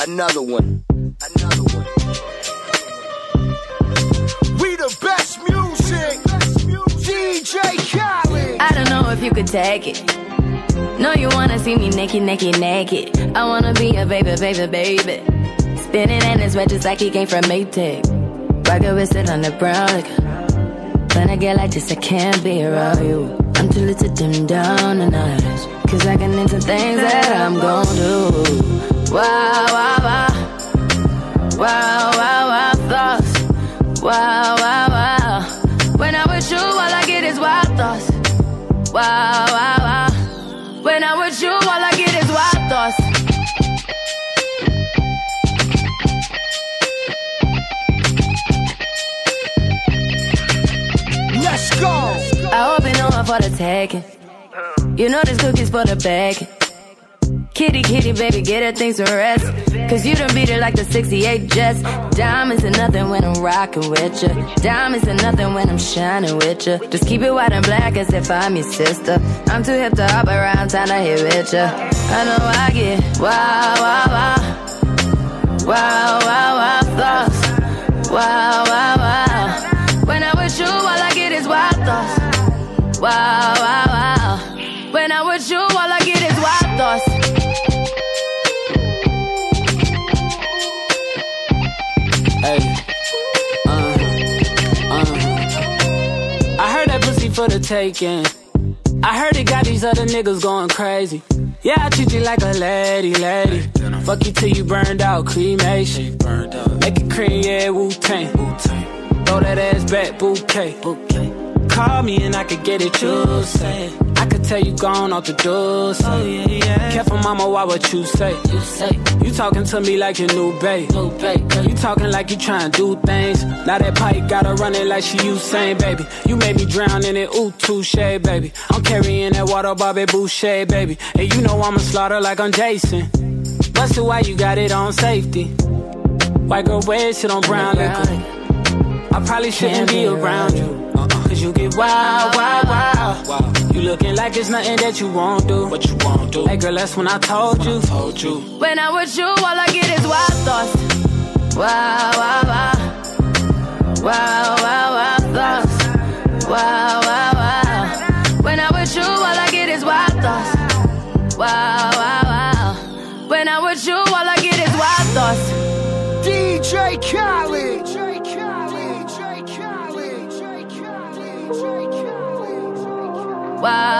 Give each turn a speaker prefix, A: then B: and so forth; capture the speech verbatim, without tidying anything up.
A: another one, another one. We the best music, D J Khaled.
B: I don't know if you could take it. No, you wanna see me naked, naked, naked. I wanna be a baby, baby, baby. Spinning in his red just like he came from Maytag. Rocket with it on the brown like. When I get like this, I can't be around you. I'm too little to dim down the night. Cause I can into things that I'm gon' do. Wow, wow, wow. Wow, wow, wow, thoughts. Wow, wow, wow. When I'm with you, all I get is wild thoughts. Wow, wow, wow. When I'm with you, all I get is wild thoughts.
A: Let's go.
B: I hope you know I'm for the taking. You know this cookie's for the bag. Kitty, kitty, baby, get her things to rest. Cause you done beat it like the sixty-eight Jets. Diamonds are nothing when I'm rockin' with ya. Diamonds are nothing when I'm shining with ya. Just keep it white and black as if I'm your sister. I'm too hip to hop around, time to hit with ya. I know I get wow, wow, wow. Wow, wow, wow, thoughts. Wow, wow, wow. When I'm with you, all I get is wild thoughts. Wow, wow, wow. When I'm with you, all I get is wild thoughts.
C: Hey, uh, uh. I heard that pussy for the taking. I heard it got these other niggas going crazy. Yeah, I treat you like a lady, lady. Fuck you till you burned out, cremation. Make it cream, yeah, Wu-Tang. Throw that ass back, bouquet. Call me and I could get it, you say. I could tell you gone off the door, say. Oh, yeah, yeah. Careful, mama, why what you say? You say you talking to me like your new babe. New babe. You talking like you trying to do things. Now that pipe gotta run it like she Usain, baby. You made me drown in it, ooh, touche, baby. I'm carrying that water, Bobby Boucher, baby. And you know I'ma slaughter like I'm Jason. Busted, why you got it on safety? White girl, wear shit on brown liquor. I probably shouldn't be around you. Cause you get wild, wild, wild. You looking like it's nothing that you won't do. What you won't do. Hey girl, that's when I told you. Told you.
B: When I'm with you, all I get is wild thoughts. Wow, wow, wow. Wow, wow, wow, thoughts. Wow, wow, wow. When I'm with you, all I get is wild thoughts. Wow, wow, wow. When I'm with you, all I get is wild thoughts.
A: D J Khaled.
B: Wow.